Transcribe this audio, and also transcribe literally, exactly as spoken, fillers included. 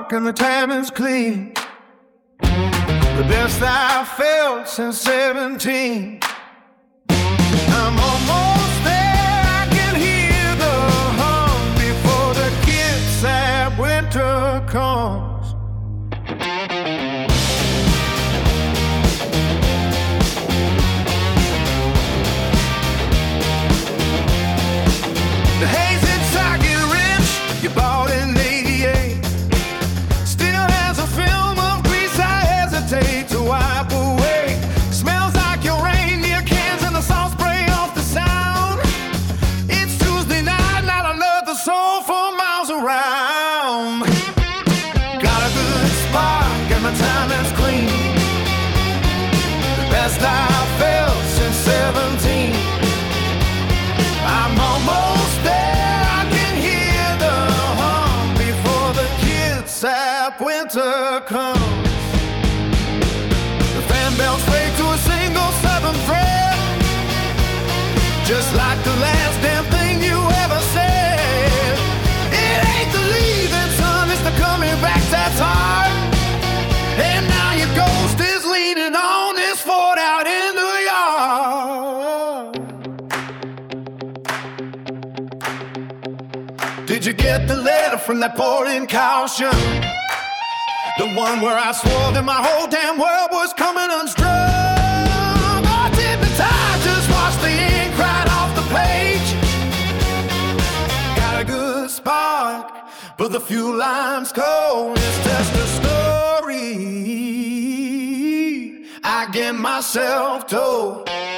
spark and the time is clean. The best I've felt since seventeen. I'm almost there, I can hear the hum before the kids at winter comes. The haze inside get rich, you bought in eighty-eight. Still has a film of grease I hesitate to wipe away. Smells like your reindeer cans and the salt spray off the sound. It's Tuesday night, not another soul for miles around. Got a good spark and my time is clean. The best I've felt since seventeen. I'm almost there, I can hear the hum before the kids sap winter comes. The fan bells fade to a single seventh fret, just like the last damn thing you ever said. It ain't the leaving, son, it's the coming back that's hard. And now your ghost is leaning on this fort out in the yard. Did you get the letter from that pouring caution? The one where I swore that my whole damn world was coming unstrung. Or did the tide just wash the ink right off the page? Got a good spark, but the few lines cold. It's just a story I get myself told.